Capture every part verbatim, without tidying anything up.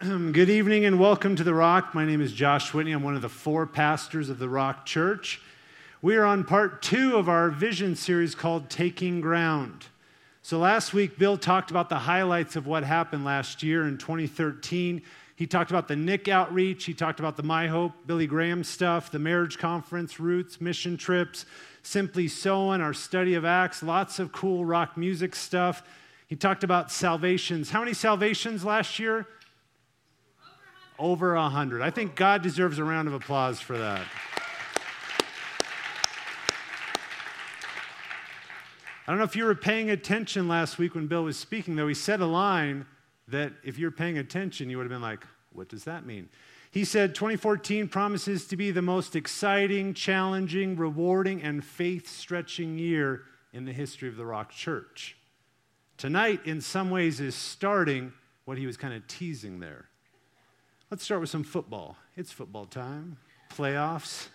Good evening and welcome to The Rock. My name is Josh Whitney. I'm one of the four pastors of The Rock Church. We are on part two of our vision series called Taking Ground. So last week, Bill talked about the highlights of what happened last year in twenty thirteen. He talked about the Nick outreach. He talked about the My Hope, Billy Graham stuff, the marriage conference, Roots, mission trips, Simply Sowing, our study of Acts, lots of cool rock music stuff. He talked about salvations. How many salvations last year? Over a hundred. I think God deserves a round of applause for that. I don't know if you were paying attention last week when Bill was speaking, though. He said a line that if you're paying attention, you would have been like, what does that mean? He said twenty fourteen promises to be the most exciting, challenging, rewarding, and faith-stretching year in the history of the Rock Church. Tonight, in some ways, is starting what he was kind of teasing there. Let's start with some football. It's football time. Playoffs.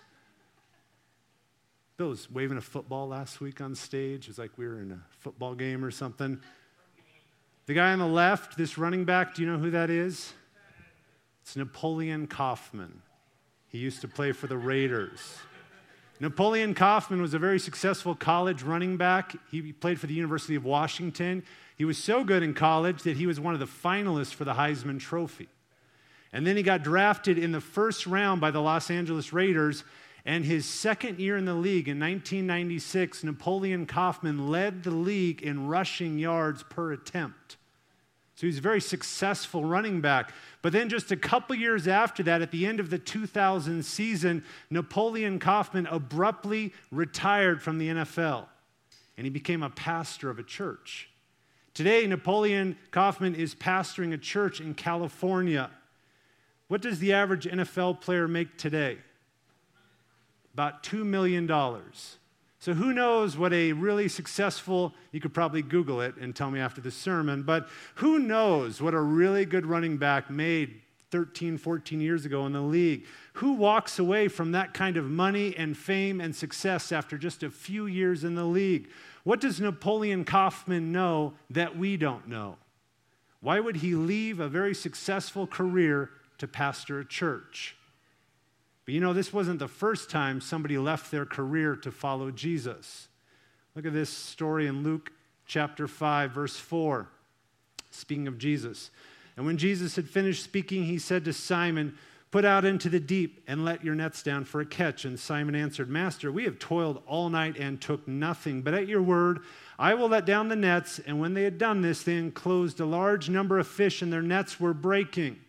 Bill was waving a football last week on stage. It was like we were in a football game or something. The guy on the left, this running back, do you know who that is? It's Napoleon Kaufman. He used to play for the Raiders. Napoleon Kaufman was a very successful college running back. He played for the University of Washington. He was so good in college that he was one of the finalists for the Heisman Trophy. And then he got drafted in the first round by the Los Angeles Raiders. And his second year in the league, in nineteen ninety-six, Napoleon Kaufman led the league in rushing yards per attempt. So he was a very successful running back. But then just a couple years after that, at the end of the two thousand season, Napoleon Kaufman abruptly retired from the N F L. And he became a pastor of a church. Today, Napoleon Kaufman is pastoring a church in California. What does the average N F L player make today? About two million dollars. So who knows what a really successful, you could probably Google it and tell me after the sermon, but who knows what a really good running back made thirteen, fourteen years ago in the league? Who walks away from that kind of money and fame and success after just a few years in the league? What does Napoleon Kaufman know that we don't know? Why would he leave a very successful career to pastor a church? But you know, this wasn't the first time somebody left their career to follow Jesus. Look at this story in Luke chapter five, verse four. Speaking of Jesus. And when Jesus had finished speaking, he said to Simon, "Put out into the deep and let your nets down for a catch." And Simon answered, "Master, we have toiled all night and took nothing. But at your word, I will let down the nets." And when they had done this, they enclosed a large number of fish, and their nets were breaking.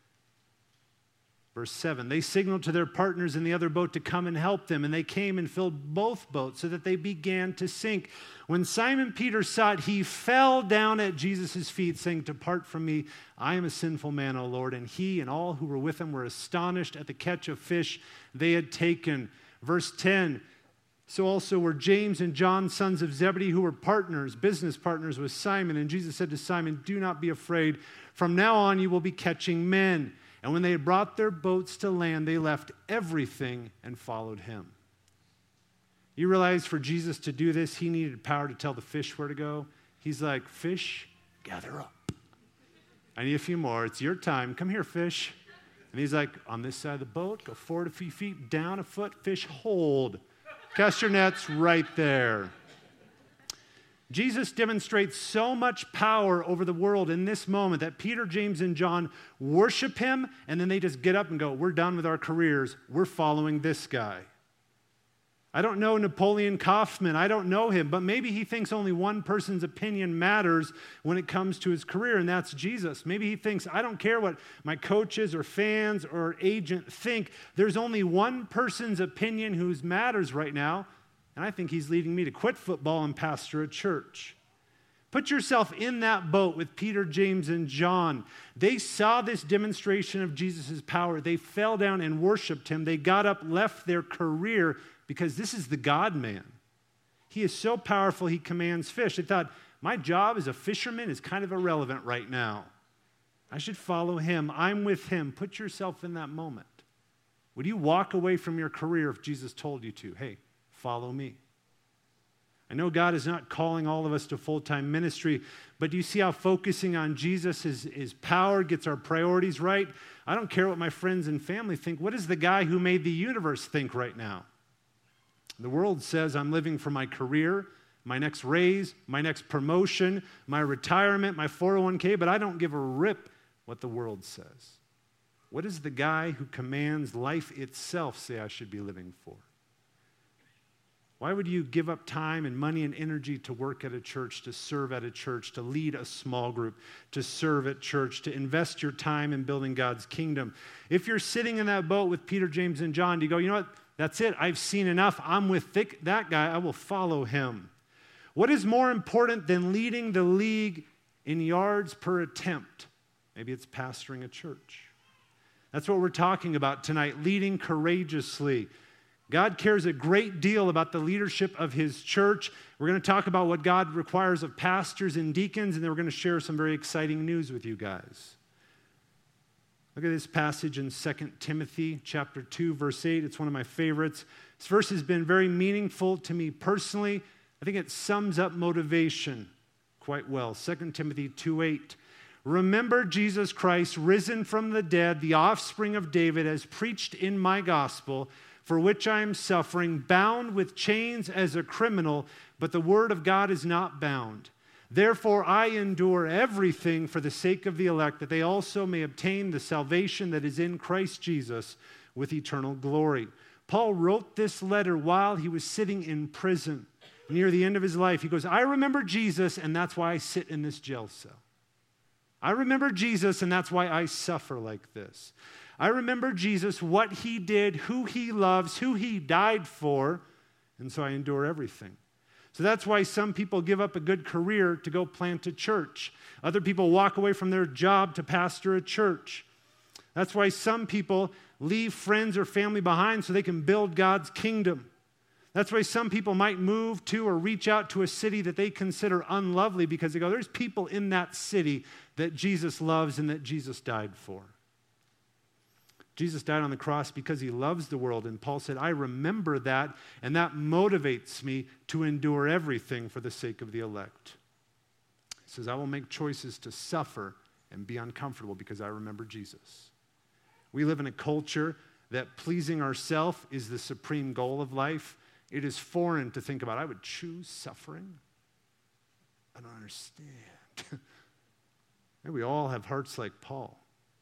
Verse seven, they signaled to their partners in the other boat to come and help them, and they came and filled both boats so that they began to sink. When Simon Peter saw it, he fell down at Jesus' feet, saying, "Depart from me, I am a sinful man, O Lord." And he and all who were with him were astonished at the catch of fish they had taken. Verse ten, so also were James and John, sons of Zebedee, who were partners, business partners with Simon. And Jesus said to Simon, "Do not be afraid. From now on you will be catching men." And when they had brought their boats to land, they left everything and followed him. You realize for Jesus to do this, he needed power to tell the fish where to go. He's like, "Fish, gather up. I need a few more. It's your time. Come here, fish." And he's like, "On this side of the boat, go forward a few feet, down a foot, fish, hold. Cast your nets right there." Jesus demonstrates so much power over the world in this moment that Peter, James, and John worship him, and then they just get up and go, "We're done with our careers. We're following this guy." I don't know Napoleon Kaufman. I don't know him, but maybe he thinks only one person's opinion matters when it comes to his career, and that's Jesus. Maybe he thinks, I don't care what my coaches or fans or agent think. There's only one person's opinion who matters right now, and I think he's leading me to quit football and pastor a church. Put yourself in that boat with Peter, James, and John. They saw this demonstration of Jesus' power. They fell down and worshiped him. They got up, left their career, because this is the God-man. He is so powerful, he commands fish. They thought, my job as a fisherman is kind of irrelevant right now. I should follow him. I'm with him. Put yourself in that moment. Would you walk away from your career if Jesus told you to? Hey, follow me. I know God is not calling all of us to full-time ministry, but do you see how focusing on Jesus, his, his power, gets our priorities right? I don't care what my friends and family think. What does the guy who made the universe think right now? The world says I'm living for my career, my next raise, my next promotion, my retirement, my four oh one k, but I don't give a rip what the world says. What does the guy who commands life itself say I should be living for? Why would you give up time and money and energy to work at a church, to serve at a church, to lead a small group, to serve at church, to invest your time in building God's kingdom? If you're sitting in that boat with Peter, James, and John, do you go, you know what? That's it. I've seen enough. I'm with thick, that guy. I will follow him. What is more important than leading the league in yards per attempt? Maybe it's pastoring a church. That's what we're talking about tonight, leading courageously. God cares a great deal about the leadership of his church. We're going to talk about what God requires of pastors and deacons, and then we're going to share some very exciting news with you guys. Look at this passage in Second Timothy chapter two, verse eight. It's one of my favorites. This verse has been very meaningful to me personally. I think it sums up motivation quite well. Second Timothy two eight. Remember Jesus Christ, risen from the dead, the offspring of David, as preached in my gospel, for which I am suffering, bound with chains as a criminal, but the word of God is not bound. Therefore I endure everything for the sake of the elect, that they also may obtain the salvation that is in Christ Jesus with eternal glory. Paul wrote this letter while he was sitting in prison near the end of his life. He goes, I remember Jesus, and that's why I sit in this jail cell. I remember Jesus, and that's why I suffer like this. I remember Jesus, what he did, who he loves, who he died for, and so I endure everything. So that's why some people give up a good career to go plant a church. Other people walk away from their job to pastor a church. That's why some people leave friends or family behind so they can build God's kingdom. That's why some people might move to or reach out to a city that they consider unlovely because they go, there's people in that city that Jesus loves and that Jesus died for. Jesus died on the cross because he loves the world. And Paul said, I remember that, and that motivates me to endure everything for the sake of the elect. He says, I will make choices to suffer and be uncomfortable because I remember Jesus. We live in a culture that pleasing ourselves is the supreme goal of life. It is foreign to think about, I would choose suffering? I don't understand. Maybe we all have hearts like Paul.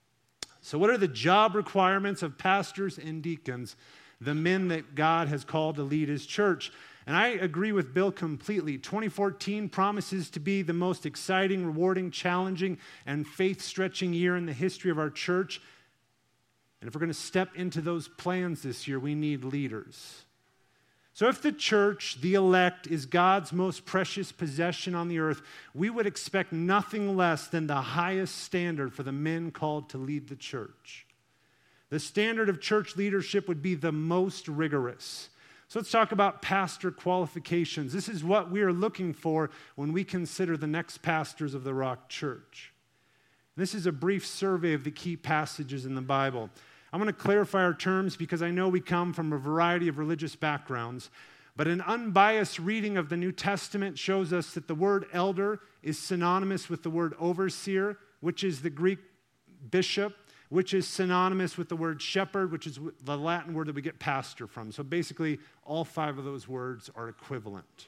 So what are the job requirements of pastors and deacons, the men that God has called to lead his church? And I agree with Bill completely. twenty fourteen promises to be the most exciting, rewarding, challenging, and faith-stretching year in the history of our church. And if we're going to step into those plans this year, we need leaders. So if the church, the elect, is God's most precious possession on the earth, we would expect nothing less than the highest standard for the men called to lead the church. The standard of church leadership would be the most rigorous. So let's talk about pastor qualifications. This is what we are looking for when we consider the next pastors of the Rock Church. This is a brief survey of the key passages in the Bible. I want to clarify our terms because I know we come from a variety of religious backgrounds, but an unbiased reading of the New Testament shows us that the word elder is synonymous with the word overseer, which is the Greek bishop, which is synonymous with the word shepherd, which is the Latin word that we get pastor from. So basically, all five of those words are equivalent.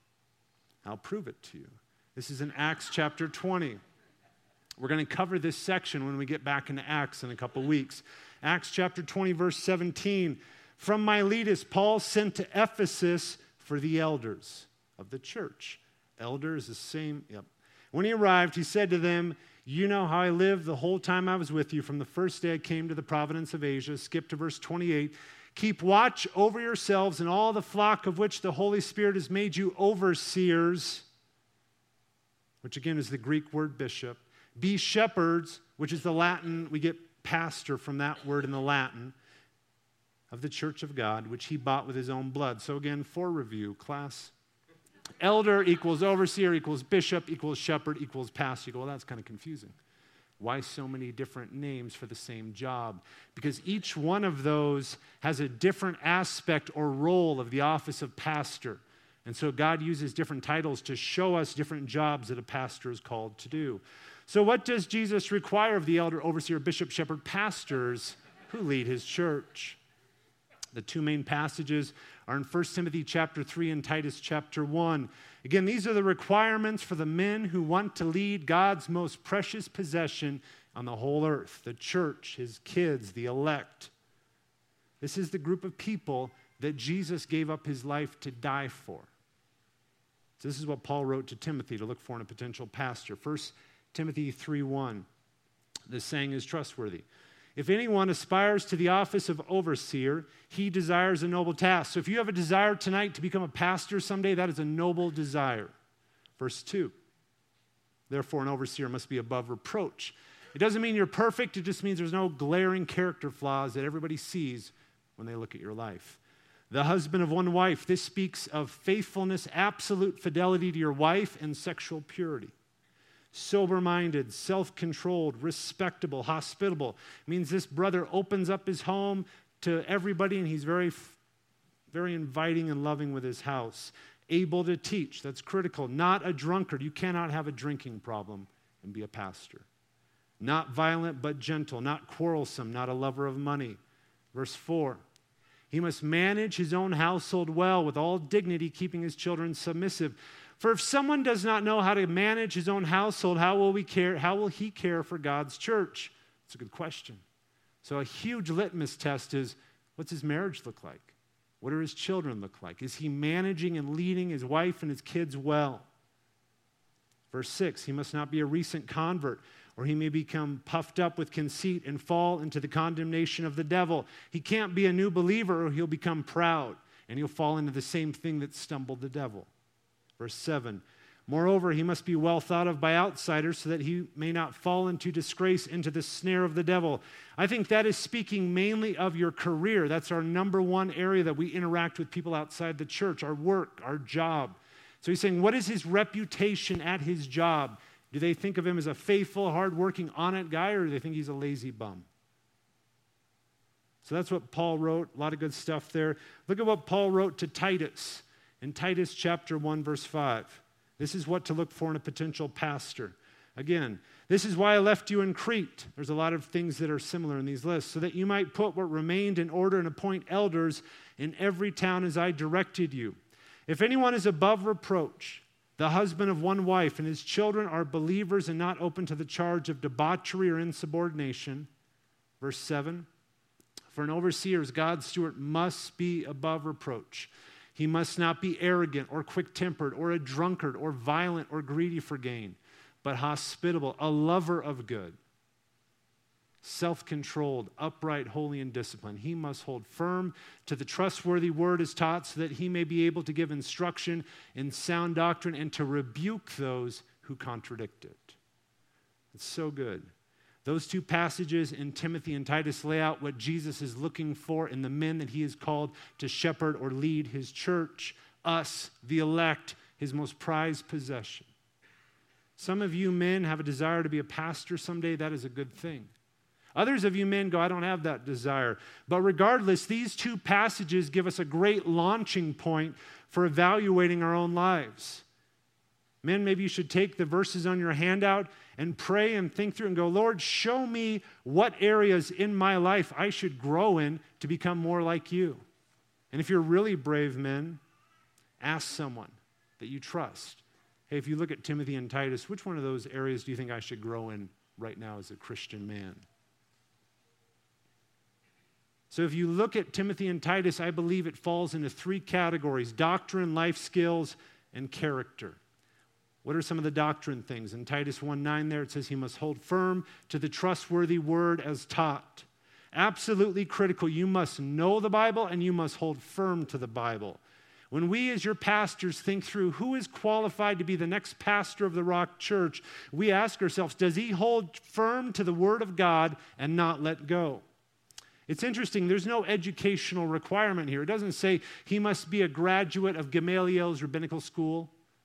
I'll prove it to you. This is in Acts chapter twenty. We're going to cover this section when we get back into Acts in a couple weeks. Acts chapter twenty, verse seventeen. From Miletus, Paul sent to Ephesus for the elders of the church. Elder is the same. Yep. When he arrived, he said to them, you know how I lived the whole time I was with you, from the first day I came to the province of Asia. Skip to verse twenty-eight. Keep watch over yourselves and all the flock of which the Holy Spirit has made you overseers, which again is the Greek word bishop. Be shepherds, which is the Latin, we get pastor from that word in the Latin, of the church of God, which he bought with his own blood. So again, for review, class. Elder equals overseer equals bishop equals shepherd equals pastor. You go, well, that's kind of confusing. Why so many different names for the same job? Because each one of those has a different aspect or role of the office of pastor. And so God uses different titles to show us different jobs that a pastor is called to do. So what does Jesus require of the elder, overseer, bishop, shepherd, pastors who lead his church? The two main passages are in First Timothy chapter three and Titus chapter one. Again, these are the requirements for the men who want to lead God's most precious possession on the whole earth, the church, his kids, the elect. This is the group of people that Jesus gave up his life to die for. So this is what Paul wrote to Timothy to look for in a potential pastor. First Timothy three one. This saying is trustworthy. If anyone aspires to the office of overseer, he desires a noble task. So if you have a desire tonight to become a pastor someday, that is a noble desire. Verse two. Therefore, an overseer must be above reproach. It doesn't mean you're perfect. It just means there's no glaring character flaws that everybody sees when they look at your life. The husband of one wife, this speaks of faithfulness, absolute fidelity to your wife, and sexual purity. Sober-minded, self-controlled, respectable, hospitable. It means this brother opens up his home to everybody, and he's very, very inviting and loving with his house. Able to teach, that's critical. Not a drunkard. You cannot have a drinking problem and be a pastor. Not violent, but gentle. Not quarrelsome, not a lover of money. Verse four. He must manage his own household well with all dignity, keeping his children submissive. For if someone does not know how to manage his own household, how will we care? How will he care for God's church? It's a good question. So a huge litmus test is, what's his marriage look like? What do his children look like? Is he managing and leading his wife and his kids well? Verse six, he must not be a recent convert, or he may become puffed up with conceit and fall into the condemnation of the devil. He can't be a new believer, or he'll become proud, and he'll fall into the same thing that stumbled the devil. Verse seven, moreover, he must be well thought of by outsiders so that he may not fall into disgrace, into the snare of the devil. I think that is speaking mainly of your career. That's our number one area that we interact with people outside the church, our work, our job. So he's saying, what is his reputation at his job? Do they think of him as a faithful, hardworking, on-it guy, or do they think he's a lazy bum? So that's what Paul wrote. A lot of good stuff there. Look at what Paul wrote to Titus in Titus chapter one, verse five. This is what to look for in a potential pastor. Again, this is why I left you in Crete. There's a lot of things that are similar in these lists, so that you might put what remained in order and appoint elders in every town as I directed you. If anyone is above reproach, the husband of one wife, and his children are believers and not open to the charge of debauchery or insubordination. Verse seven, for an overseer as God's steward must be above reproach. He must not be arrogant or quick-tempered or a drunkard or violent or greedy for gain, but hospitable, a lover of good, self-controlled, upright, holy, and disciplined. He must hold firm to the trustworthy word as taught so that he may be able to give instruction in sound doctrine and to rebuke those who contradict it. It's so good. Those two passages in Timothy and Titus lay out what Jesus is looking for in the men that he is called to shepherd or lead his church, us, the elect, his most prized possession. Some of you men have a desire to be a pastor someday. That is a good thing. Others of you men go, I don't have that desire. But regardless, these two passages give us a great launching point for evaluating our own lives. Men, maybe you should take the verses on your handout and pray and think through and go, Lord, show me what areas in my life I should grow in to become more like you. And if you're really brave men, ask someone that you trust. Hey, if you look at Timothy and Titus, which one of those areas do you think I should grow in right now as a Christian man? So if you look at Timothy and Titus, I believe it falls into three categories: doctrine, life skills, and character. What are some of the doctrine things? In Titus one nine there, it says he must hold firm to the trustworthy word as taught. Absolutely critical. You must know the Bible and you must hold firm to the Bible. When we as your pastors think through who is qualified to be the next pastor of the Rock Church, we ask ourselves, does he hold firm to the Word of God and not let go? It's interesting, there's no educational requirement here. It doesn't say he must be a graduate of Gamaliel's rabbinical school.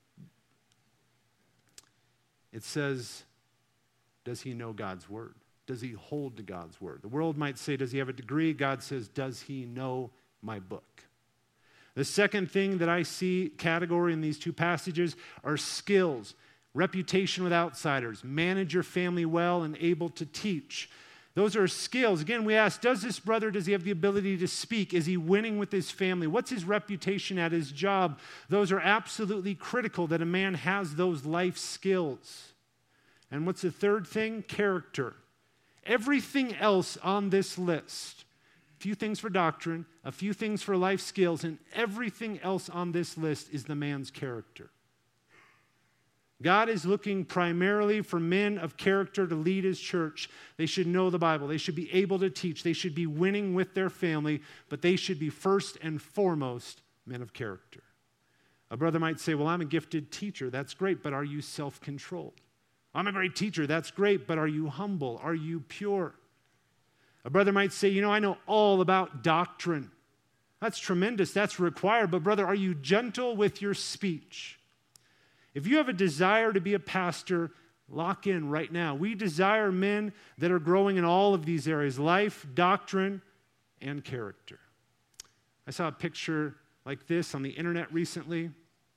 It says, does he know God's Word? Does he hold to God's Word? The world might say, does he have a degree? God says, does he know my book? The second thing that I see category in these two passages are skills, reputation with outsiders, manage your family well and able to teach. Those are skills. Again, we ask, does this brother, does he have the ability to speak? Is he winning with his family? What's his reputation at his job? Those are absolutely critical that a man has those life skills. And what's the third thing? Character. Everything else on this list, a few things for doctrine, a few things for life skills, and everything else on this list is the man's character. God is looking primarily for men of character to lead his church. They should know the Bible. They should be able to teach. They should be winning with their family, but they should be first and foremost men of character. A brother might say, well, I'm a gifted teacher. That's great, but are you self-controlled? I'm a great teacher. That's great, but are you humble? Are you pure? A brother might say, you know, I know all about doctrine. That's tremendous. That's required. But brother, are you gentle with your speech? If you have a desire to be a pastor, lock in right now. We desire men that are growing in all of these areas, life, doctrine, and character. I saw a picture like this on the internet recently.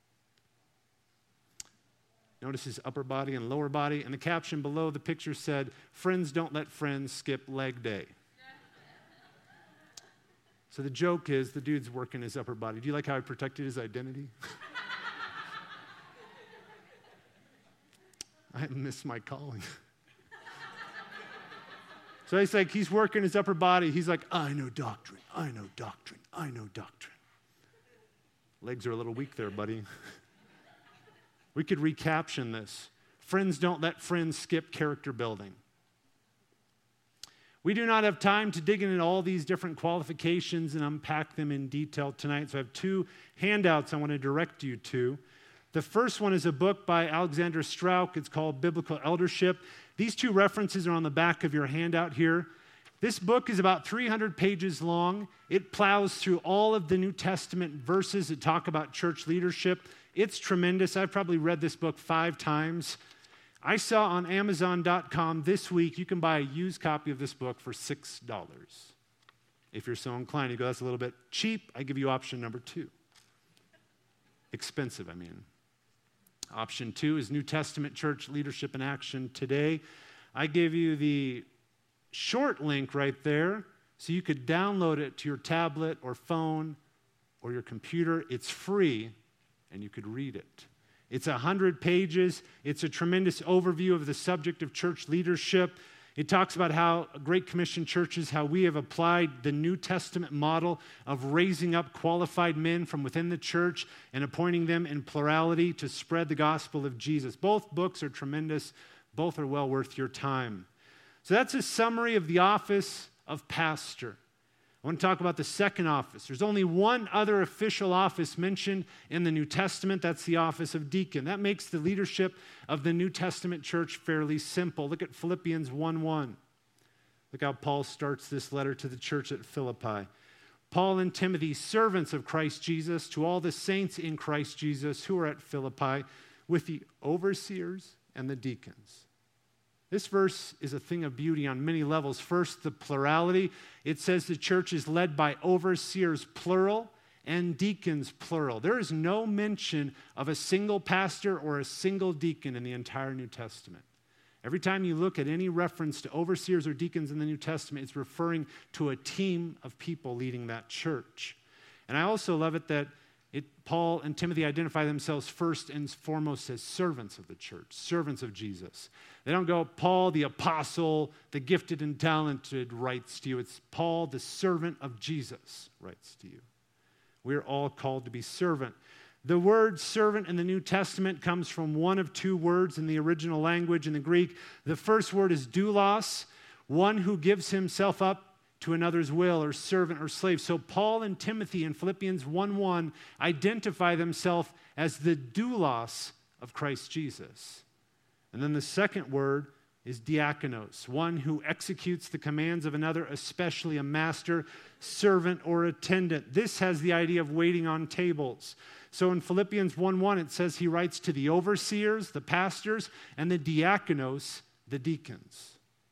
Notice his upper body and lower body, and the caption below the picture said, "Friends don't let friends skip leg day." So the joke is the dude's working his upper body. Do you like how I protected his identity? I miss my calling. So he's like, he's working his upper body. He's like, I know doctrine, I know doctrine, I know doctrine. Legs are a little weak there, buddy. We could recaption this. Friends don't let friends skip character building. We do not have time to dig into all these different qualifications and unpack them in detail tonight, so I have two handouts I want to direct you to. The first one is a book by Alexander Strauch. It's called Biblical Eldership. These two references are on the back of your handout here. This book is about three hundred pages long. It plows through all of the New Testament verses that talk about church leadership. It's tremendous. I've probably read this book five times. I saw on Amazon dot com this week, you can buy a used copy of this book for six dollars. If you're so inclined, you go, that's a little bit cheap. I give you option number two. Expensive, I mean. Option two is New Testament Church Leadership in Action Today. I gave you the short link right there so you could download it to your tablet or phone or your computer. It's free, and you could read it. It's one hundred pages. It's a tremendous overview of the subject of church leadership. It talks about how Great Commission churches, how we have applied the New Testament model of raising up qualified men from within the church and appointing them in plurality to spread the gospel of Jesus. Both books are tremendous. Both are well worth your time. So that's a summary of the office of pastor. I want to talk about the second office. There's only one other official office mentioned in the New Testament. That's the office of deacon. That makes the leadership of the New Testament church fairly simple. Look at Philippians one one. Look how Paul starts this letter to the church at Philippi. Paul and Timothy, servants of Christ Jesus, to all the saints in Christ Jesus who are at Philippi, with the overseers and the deacons. This verse is a thing of beauty on many levels. First, the plurality. It says the church is led by overseers, plural, and deacons, plural. There is no mention of a single pastor or a single deacon in the entire New Testament. Every time you look at any reference to overseers or deacons in the New Testament, it's referring to a team of people leading that church. And I also love it that It, Paul and Timothy identify themselves first and foremost as servants of the church, servants of Jesus. They don't go, Paul, the apostle, the gifted and talented, writes to you. It's Paul, the servant of Jesus, writes to you. We're all called to be servant. The word servant in the New Testament comes from one of two words in the original language in the Greek. The first word is doulos, one who gives himself up to another's will, or servant or slave. So Paul and Timothy in Philippians one one identify themselves as the doulos of Christ Jesus. And then the second word is diakonos, one who executes the commands of another, especially a master, servant, or attendant. This has the idea of waiting on tables. So in Philippians one one, it says he writes to the overseers, the pastors, and the diakonos, the deacons.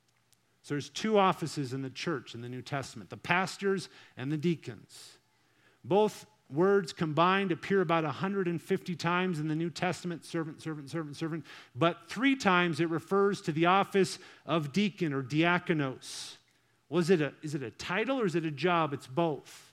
So there's two offices in the church in the New Testament, the pastors and the deacons. Both words combined appear about one hundred fifty times in the New Testament, servant, servant, servant, servant. But three times it refers to the office of deacon or diakonos. Well, is it a, is it a title or is it a job? It's both.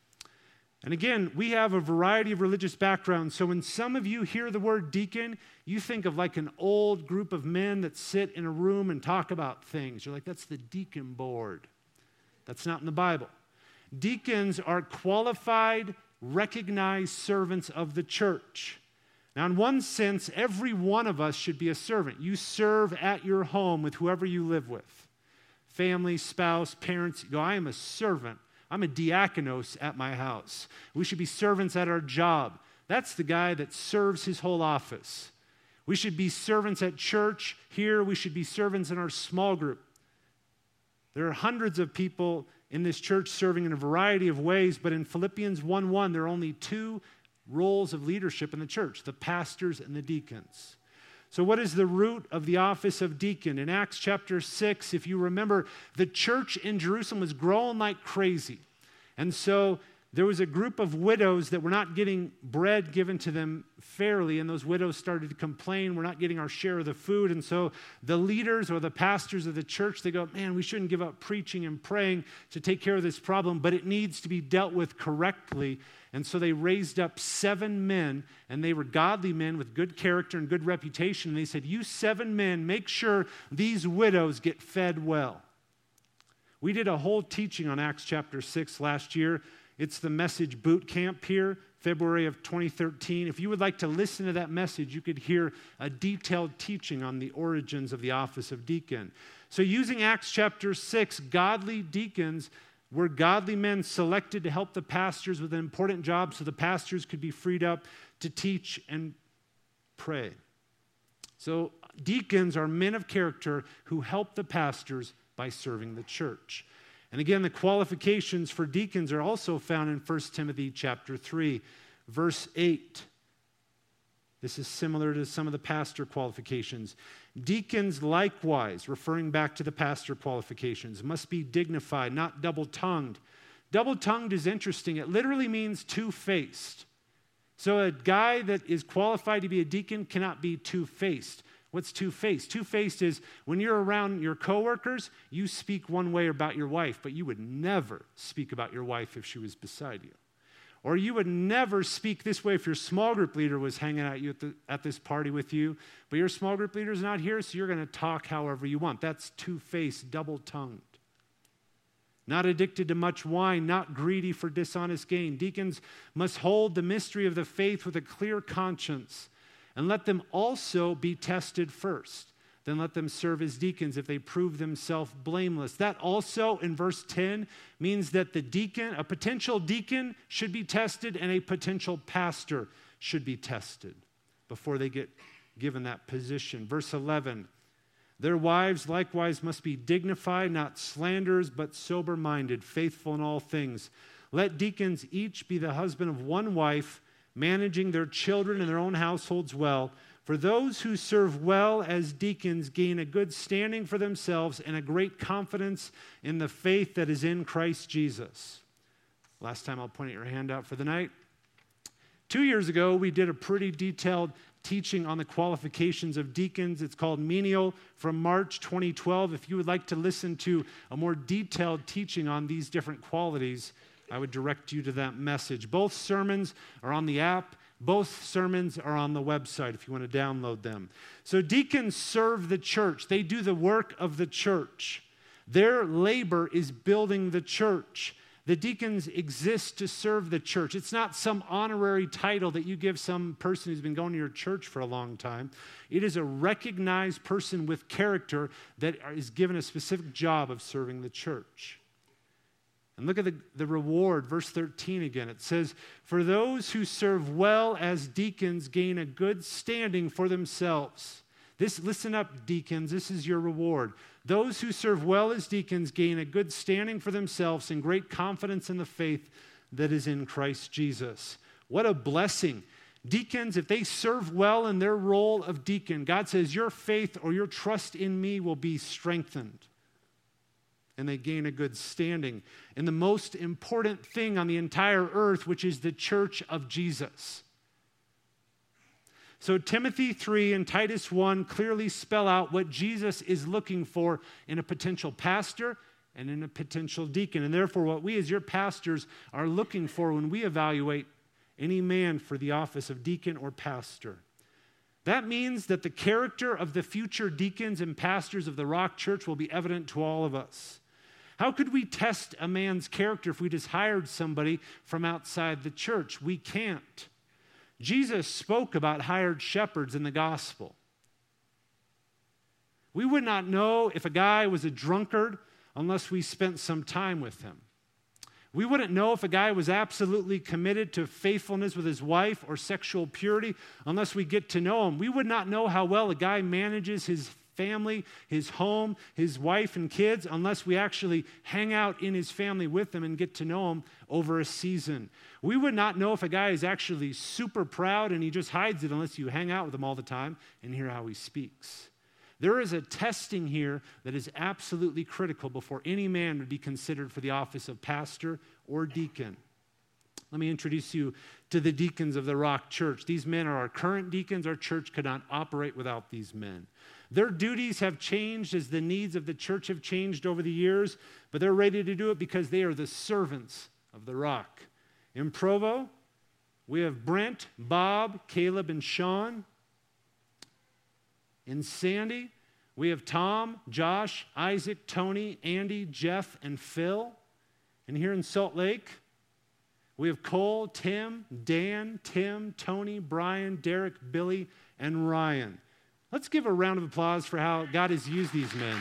And again, we have a variety of religious backgrounds. So when some of you hear the word deacon, you think of like an old group of men that sit in a room and talk about things. You're like, that's the deacon board. That's not in the Bible. Deacons are qualified, recognized servants of the church. Now, in one sense, every one of us should be a servant. You serve at your home with whoever you live with. Family, spouse, parents. You go, I am a servant. I'm a diakonos at my house. We should be servants at our job. That's the guy that serves his whole office. We should be servants at church. Here, we should be servants in our small group. There are hundreds of people in this church serving in a variety of ways, but in Philippians one one, there are only two roles of leadership in the church, the pastors and the deacons. So what is the root of the office of deacon? In Acts chapter six, if you remember, the church in Jerusalem was growing like crazy. And so there was a group of widows that were not getting bread given to them fairly, and those widows started to complain, we're not getting our share of the food. And so the leaders or the pastors of the church, they go, man, we shouldn't give up preaching and praying to take care of this problem, but it needs to be dealt with correctly. And so they raised up seven men, and they were godly men with good character and good reputation. And they said, you seven men, make sure these widows get fed well. We did a whole teaching on Acts chapter six last year. It's the Message Boot Camp here, February of twenty thirteen. If you would like to listen to that message, you could hear a detailed teaching on the origins of the office of deacon. So using Acts chapter six, godly deacons were godly men selected to help the pastors with an important job so the pastors could be freed up to teach and pray. So deacons are men of character who help the pastors by serving the church. And again, the qualifications for deacons are also found in First Timothy chapter three, verse eight. This is similar to some of the pastor qualifications. Deacons likewise, referring back to the pastor qualifications, must be dignified, not double-tongued. Double-tongued is interesting. It literally means two-faced. So a guy that is qualified to be a deacon cannot be two-faced. What's two-faced? Two-faced is when you're around your coworkers, you speak one way about your wife, but you would never speak about your wife if she was beside you. Or you would never speak this way if your small group leader was hanging out you at, the, at this party with you, but your small group leader is not here, so you're going to talk however you want. That's two-faced, double-tongued. Not addicted to much wine, not greedy for dishonest gain. Deacons must hold the mystery of the faith with a clear conscience, and let them also be tested first. Then let them serve as deacons if they prove themselves blameless. That also, in verse ten, means that the deacon, a potential deacon, should be tested, and a potential pastor should be tested before they get given that position. Verse eleven, their wives likewise must be dignified, not slanderers, but sober-minded, faithful in all things. Let deacons each be the husband of one wife, managing their children and their own households well. For those who serve well as deacons gain a good standing for themselves and a great confidence in the faith that is in Christ Jesus. Last time I'll point at your handout for the night. Two years ago, we did a pretty detailed teaching on the qualifications of deacons. It's called Menial from March twenty twelve. If you would like to listen to a more detailed teaching on these different qualities, I would direct you to that message. Both sermons are on the app. Both sermons are on the website if you want to download them. So deacons serve the church. They do the work of the church. Their labor is building the church. The deacons exist to serve the church. It's not some honorary title that you give some person who's been going to your church for a long time. It is a recognized person with character that is given a specific job of serving the church. And look at the, the reward, verse thirteen again. It says, for those who serve well as deacons gain a good standing for themselves. This, listen up, deacons, this is your reward. Those who serve well as deacons gain a good standing for themselves and great confidence in the faith that is in Christ Jesus. What a blessing. Deacons, if they serve well in their role of deacon, God says your faith or your trust in me will be strengthened. and they gain a good standing in the most important thing on the entire earth, which is the church of Jesus. So Timothy three and Titus one clearly spell out what Jesus is looking for in a potential pastor and in a potential deacon. And therefore, what we as your pastors are looking for when we evaluate any man for the office of deacon or pastor. That means that the character of the future deacons and pastors of the Rock Church will be evident to all of us. How could we test a man's character if we just hired somebody from outside the church? We can't. Jesus spoke about hired shepherds in the gospel. We would not know if a guy was a drunkard unless we spent some time with him. We wouldn't know if a guy was absolutely committed to faithfulness with his wife or sexual purity unless we get to know him. We would not know how well a guy manages his family, his home, his wife and kids unless we actually hang out in his family with them and get to know him over a season. We would not know if a guy is actually super proud and he just hides it unless you hang out with him all the time and hear how he speaks. There is a testing here that is absolutely critical before any man would be considered for the office of pastor or deacon. Let me introduce you to the deacons of the Rock Church. These men are our current deacons. Our church could not operate without these men. Their duties have changed as the needs of the church have changed over the years, but they're ready to do it because they are the servants of the Rock. In Provo, we have Brent, Bob, Caleb, and Sean. In Sandy, we have Tom, Josh, Isaac, Tony, Andy, Jeff, and Phil. And here in Salt Lake, we have Cole, Tim, Dan, Tim, Tony, Brian, Derek, Billy, and Ryan. Let's give a round of applause for how God has used these men.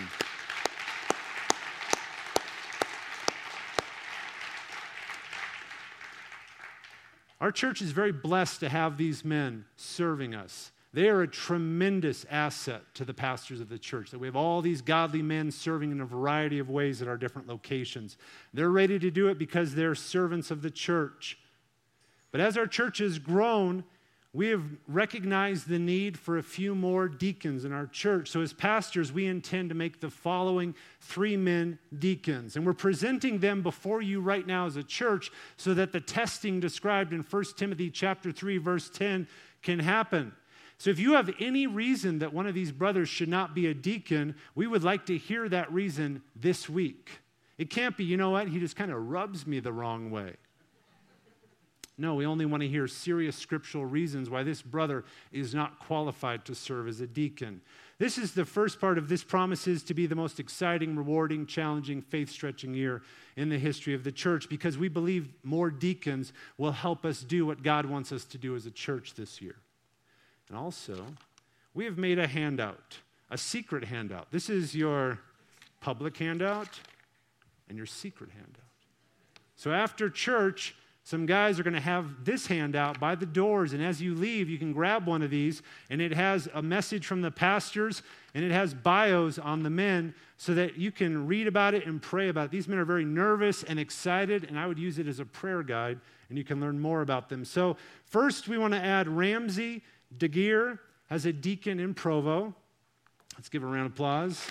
Our church is very blessed to have these men serving us. They are a tremendous asset to the pastors of the church, that we have all these godly men serving in a variety of ways at our different locations. They're ready to do it because they're servants of the church. But as our church has grown, we have recognized the need for a few more deacons in our church. So as pastors, we intend to make the following three men deacons. And we're presenting them before you right now as a church so that the testing described in First Timothy chapter three, verse ten can happen. So if you have any reason that one of these brothers should not be a deacon, we would like to hear that reason this week. It can't be, you know what, he just kind of rubs me the wrong way. No, we only want to hear serious scriptural reasons why this brother is not qualified to serve as a deacon. This is the first part of this promises to be the most exciting, rewarding, challenging, faith-stretching year in the history of the church because we believe more deacons will help us do what God wants us to do as a church this year. And also, we have made a handout, a secret handout. This is your public handout and your secret handout. So after church, some guys are going to have this handout by the doors, and as you leave, you can grab one of these, and it has a message from the pastors, and it has bios on the men so that you can read about it and pray about it. These men are very nervous and excited, and I would use it as a prayer guide, and you can learn more about them. So first, we want to add Ramsey DeGear as a deacon in Provo. Let's give a round of applause.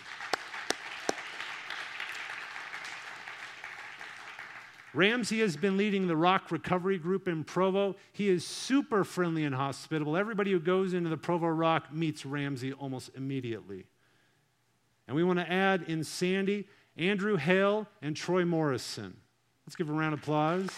Ramsey has been leading the Rock Recovery Group in Provo. He is super friendly and hospitable. Everybody who goes into the Provo Rock meets Ramsey almost immediately. And we want to add in Sandy, Andrew Hale and Troy Morrison. Let's give a round of applause.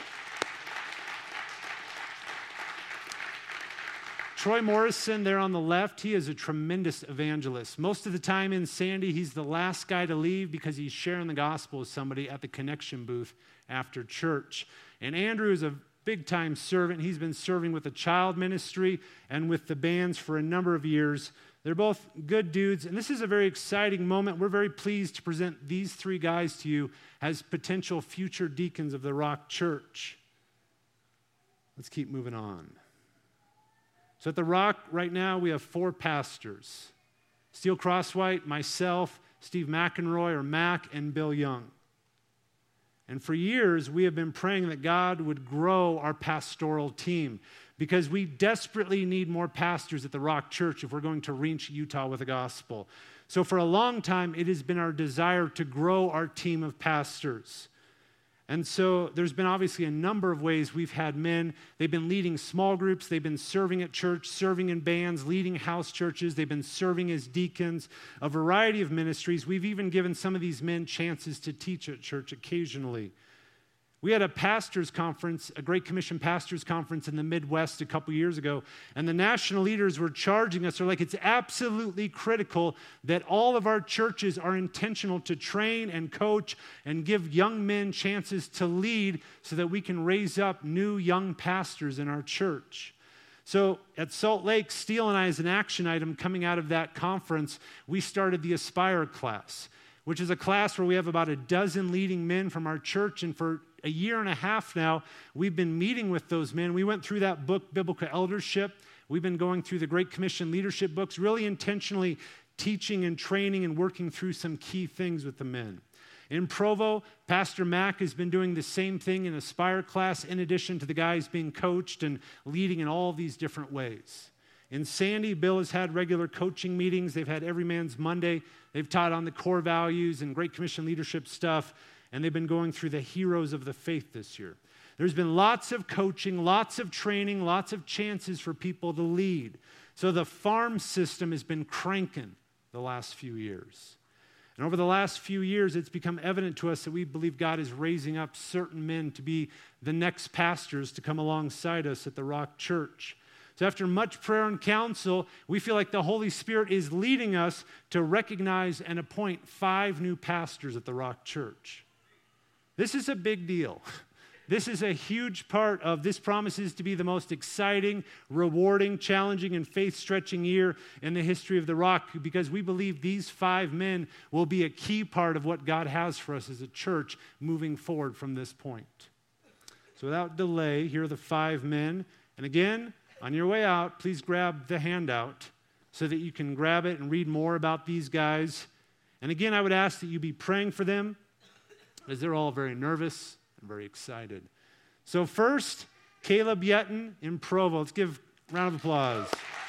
Troy Morrison there on the left, he is a tremendous evangelist. Most of the time in Sandy, he's the last guy to leave because he's sharing the gospel with somebody at the connection booth after church. And Andrew is a big-time servant. He's been serving with the child ministry and with the bands for a number of years. They're both good dudes, and this is a very exciting moment. We're very pleased to present these three guys to you as potential future deacons of the Rock Church. Let's keep moving on. So at the Rock right now, we have four pastors. Steele Crosswhite, myself, Steve McEnroy, or Mac, and Bill Young. And for years, we have been praying that God would grow our pastoral team because we desperately need more pastors at the Rock Church if we're going to reach Utah with the gospel. So for a long time, it has been our desire to grow our team of pastors. And so there's been obviously a number of ways we've had men. They've been leading small groups. They've been serving at church, serving in bands, leading house churches. They've been serving as deacons, a variety of ministries. We've even given some of these men chances to teach at church occasionally. We had a pastors' conference, a Great Commission pastors' conference in the Midwest a couple years ago, and the national leaders were charging us. They're like, it's absolutely critical that all of our churches are intentional to train and coach and give young men chances to lead so that we can raise up new young pastors in our church. So at Salt Lake, Steele and I, as an action item coming out of that conference, we started the Aspire class, which is a class where we have about a dozen leading men from our church, and for a year and a half now, we've been meeting with those men. We went through that book, Biblical Eldership. We've been going through the Great Commission leadership books, really intentionally teaching and training and working through some key things with the men. In Provo, Pastor Mack has been doing the same thing in Aspire class, in addition to the guys being coached and leading in all these different ways. In Sandy, Bill has had regular coaching meetings. They've had Every Man's Monday. They've taught on the core values and Great Commission leadership stuff, and they've been going through the heroes of the faith this year. There's been lots of coaching, lots of training, lots of chances for people to lead. So the farm system has been cranking the last few years. And over the last few years, it's become evident to us that we believe God is raising up certain men to be the next pastors to come alongside us at the Rock Church. So after much prayer and counsel, we feel like the Holy Spirit is leading us to recognize and appoint five new pastors at the Rock Church. This is a big deal. This is a huge part of this promises to be the most exciting, rewarding, challenging, and faith-stretching year in the history of the Rock, because we believe these five men will be a key part of what God has for us as a church moving forward from this point. So without delay, here are the five men. And again, on your way out, please grab the handout so that you can grab it and read more about these guys. And again, I would ask that you be praying for them, as they're all very nervous and very excited. So first, Caleb Yetton in Provo. Let's give a round of applause.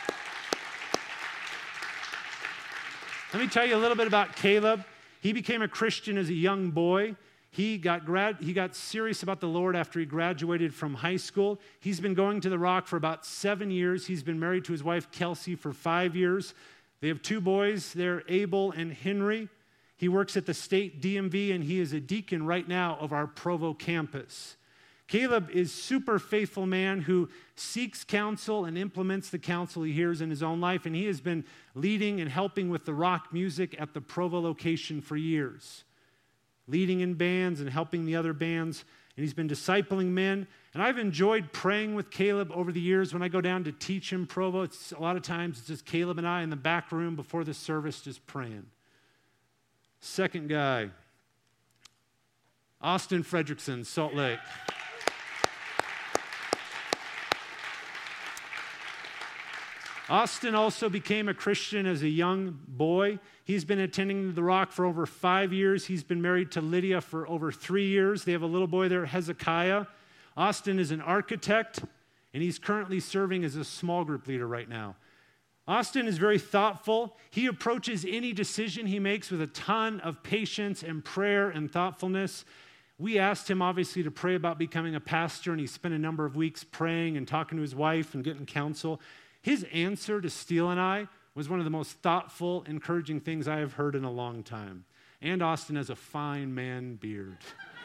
Let me tell you a little bit about Caleb. He became a Christian as a young boy. He got grad, he got serious about the Lord after he graduated from high school. He's been going to the Rock for about seven years. He's been married to his wife, Kelsey, for five years. They have two boys. They're Abel and Henry. He works at the state D M V, and he is a deacon right now of our Provo campus. Caleb is a super faithful man who seeks counsel and implements the counsel he hears in his own life, and he has been leading and helping with the Rock music at the Provo location for years, leading in bands and helping the other bands, and he's been discipling men. And I've enjoyed praying with Caleb over the years. When I go down to teach in Provo, it's a lot of times it's just Caleb and I in the back room before the service just praying. Second guy, Austin Fredrickson, Salt Lake. Austin also became a Christian as a young boy. He's been attending the Rock for over five years. He's been married to Lydia for over three years. They have a little boy there, Hezekiah. Austin is an architect, and he's currently serving as a small group leader right now. Austin is very thoughtful. He approaches any decision he makes with a ton of patience and prayer and thoughtfulness. We asked him, obviously, to pray about becoming a pastor, and he spent a number of weeks praying and talking to his wife and getting counsel. His answer to Steele and I was one of the most thoughtful, encouraging things I have heard in a long time. And Austin has a fine man beard.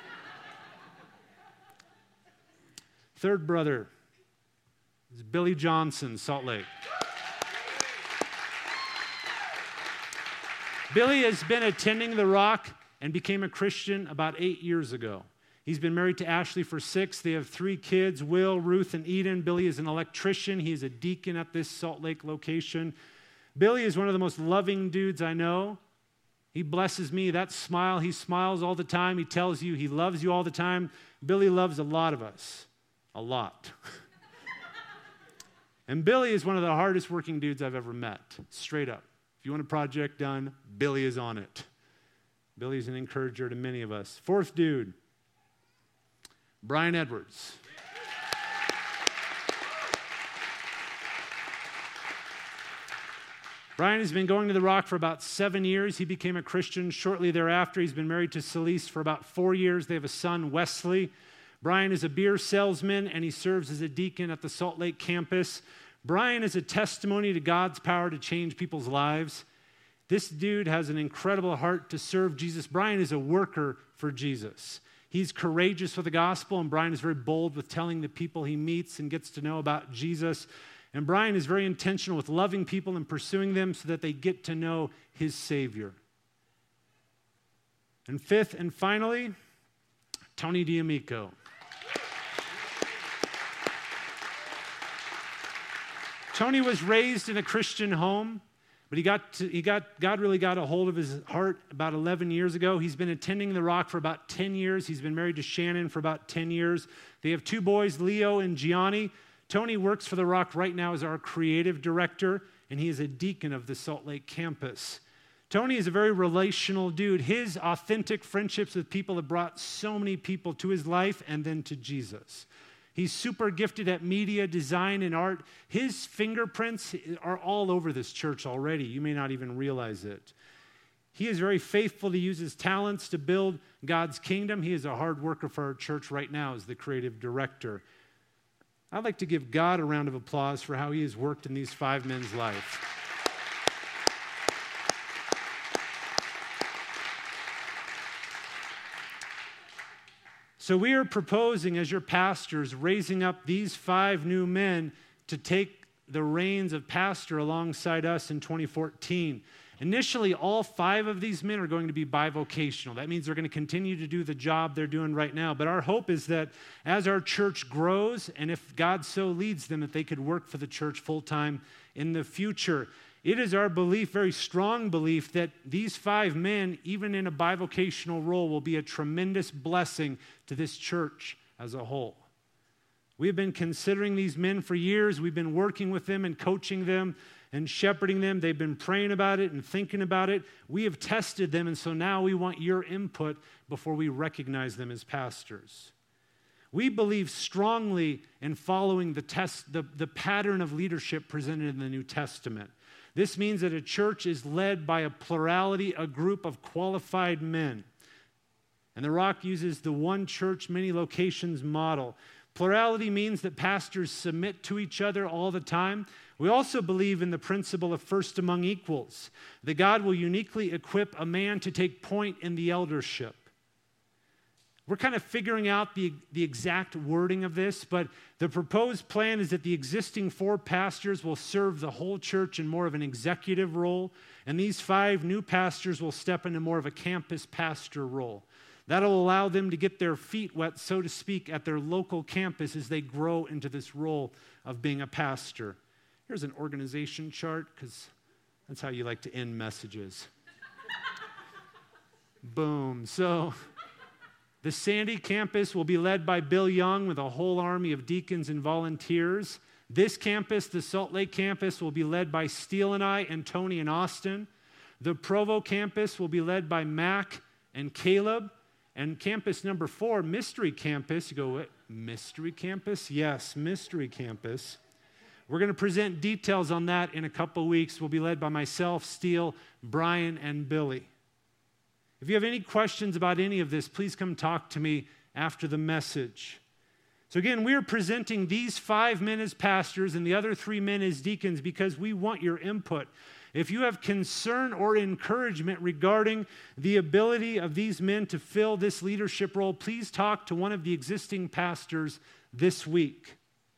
Third brother is Billy Johnson, Salt Lake. Billy has been attending the Rock and became a Christian about eight years ago. He's been married to Ashley for six. They have three kids, Will, Ruth, and Eden. Billy is an electrician. He is a deacon at this Salt Lake location. Billy is one of the most loving dudes I know. He blesses me. That smile, he smiles all the time. He tells you he loves you all the time. Billy loves a lot of us. A lot. And Billy is one of the hardest working dudes I've ever met, straight up. If you want a project done, Billy is on it. Billy's an encourager to many of us. Fourth dude, Brian Edwards. Brian has been going to the Rock for about seven years. He became a Christian shortly thereafter. He's been married to Celeste for about four years. They have a son, Wesley. Brian is a beer salesman, and he serves as a deacon at the Salt Lake campus. Brian is a testimony to God's power to change people's lives. This dude has an incredible heart to serve Jesus. Brian is a worker for Jesus. He's courageous with the gospel, and Brian is very bold with telling the people he meets and gets to know about Jesus. And Brian is very intentional with loving people and pursuing them so that they get to know his Savior. And fifth and finally, Tony D'Amico. Tony was raised in a Christian home, but he got to, he got God really got a hold of his heart about eleven years ago. He's been attending the Rock for about ten years. He's been married to Shannon for about ten years. They have two boys, Leo and Gianni. Tony works for the Rock right now as our creative director, and he is a deacon of the Salt Lake campus. Tony is a very relational dude. His authentic friendships with people have brought so many people to his life and then to Jesus. He's super gifted at media, design, and art. His fingerprints are all over this church already. You may not even realize it. He is very faithful to use his talents to build God's kingdom. He is a hard worker for our church right now as the creative director. I'd like to give God a round of applause for how he has worked in these five men's life. So we are proposing, as your pastors, raising up these five new men to take the reins of pastor alongside us in twenty fourteen. Initially, all five of these men are going to be bivocational. That means they're going to continue to do the job they're doing right now. But our hope is that as our church grows, and if God so leads them, that they could work for the church full-time in the future. It is our belief, very strong belief, that these five men, even in a bivocational role, will be a tremendous blessing to this church as a whole. We have been considering these men for years. We've been working with them and coaching them and shepherding them. They've been praying about it and thinking about it. We have tested them, and so now we want your input before we recognize them as pastors. We believe strongly in following the, test, the, the pattern of leadership presented in the New Testament. This means that a church is led by a plurality, a group of qualified men. And the Rock uses the one church, many locations model. Plurality means that pastors submit to each other all the time. We also believe in the principle of first among equals, that God will uniquely equip a man to take point in the eldership. We're kind of figuring out the, the exact wording of this, but the proposed plan is that the existing four pastors will serve the whole church in more of an executive role, and these five new pastors will step into more of a campus pastor role. That'll allow them to get their feet wet, so to speak, at their local campus as they grow into this role of being a pastor. Here's an organization chart, because that's how you like to end messages. Boom. So the Sandy campus will be led by Bill Young with a whole army of deacons and volunteers. This campus, the Salt Lake campus, will be led by Steele and I and Tony and Austin. The Provo campus will be led by Mac and Caleb. And campus number four, Mystery Campus. You go, what? Mystery Campus? Yes, Mystery Campus. We're going to present details on that in a couple weeks. We'll be led by myself, Steele, Brian, and Billy. If you have any questions about any of this, please come talk to me after the message. So again, we are presenting these five men as pastors and the other three men as deacons because we want your input. If you have concern or encouragement regarding the ability of these men to fill this leadership role, please talk to one of the existing pastors this week.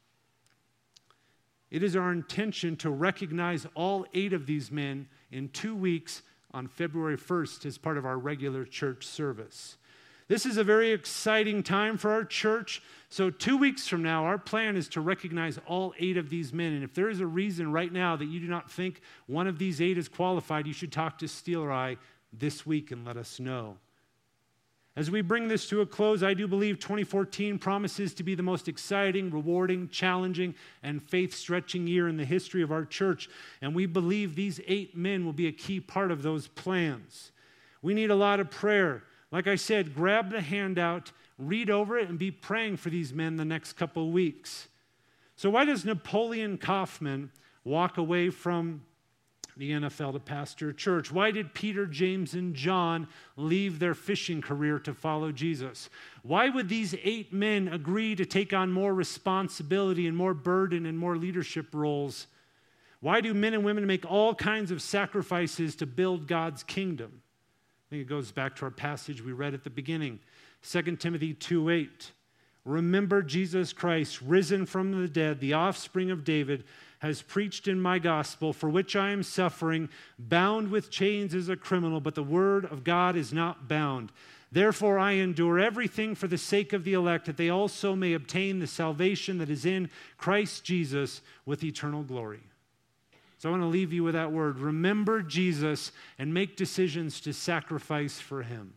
It is our intention to recognize all eight of these men in two weeks on February first as part of our regular church service. This is a very exciting time for our church. So two weeks from now, our plan is to recognize all eight of these men. And if there is a reason right now that you do not think one of these eight is qualified, you should talk to Steele or I this week and let us know. As we bring this to a close, I do believe twenty fourteen promises to be the most exciting, rewarding, challenging, and faith-stretching year in the history of our church. And we believe these eight men will be a key part of those plans. We need a lot of prayer. Like I said, grab the handout, read over it, and be praying for these men the next couple of weeks. So why does Napoleon Kaufman walk away from the N F L to pastor a church? Why did Peter, James, and John leave their fishing career to follow Jesus? Why would these eight men agree to take on more responsibility and more burden and more leadership roles? Why do men and women make all kinds of sacrifices to build God's kingdom? I think it goes back to our passage we read at the beginning, Second Timothy two eight. Remember Jesus Christ, risen from the dead, the offspring of David, has preached in my gospel, for which I am suffering, bound with chains as a criminal, but the word of God is not bound. Therefore I endure everything for the sake of the elect, that they also may obtain the salvation that is in Christ Jesus with eternal glory. So I want to leave you with that word. Remember Jesus and make decisions to sacrifice for him.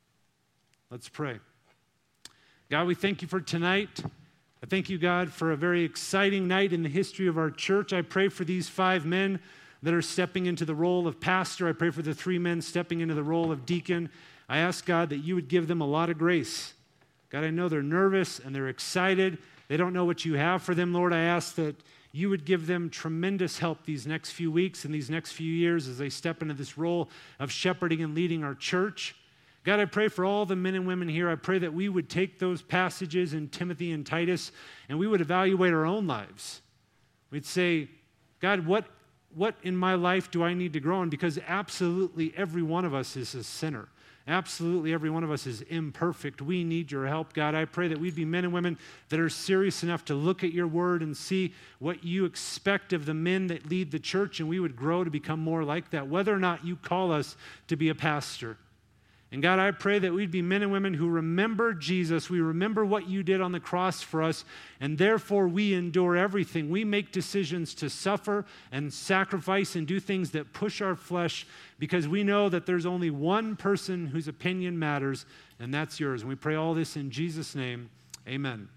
Let's pray. God, we thank you for tonight. I thank you, God, for a very exciting night in the history of our church. I pray for these five men that are stepping into the role of pastor. I pray for the three men stepping into the role of deacon. I ask, God, that you would give them a lot of grace. God, I know they're nervous and they're excited. They don't know what you have for them, Lord. I ask that you would give them tremendous help these next few weeks and these next few years as they step into this role of shepherding and leading our church. God, I pray for all the men and women here. I pray that we would take those passages in Timothy and Titus and we would evaluate our own lives. We'd say, God, what, what in my life do I need to grow in? Because absolutely every one of us is a sinner. Absolutely every one of us is imperfect. We need your help, God. I pray that we'd be men and women that are serious enough to look at your word and see what you expect of the men that lead the church, and we would grow to become more like that, whether or not you call us to be a pastor. And God, I pray that we'd be men and women who remember Jesus. We remember what you did on the cross for us, and therefore we endure everything. We make decisions to suffer and sacrifice and do things that push our flesh because we know that there's only one person whose opinion matters, and that's yours. And we pray all this in Jesus' name. Amen.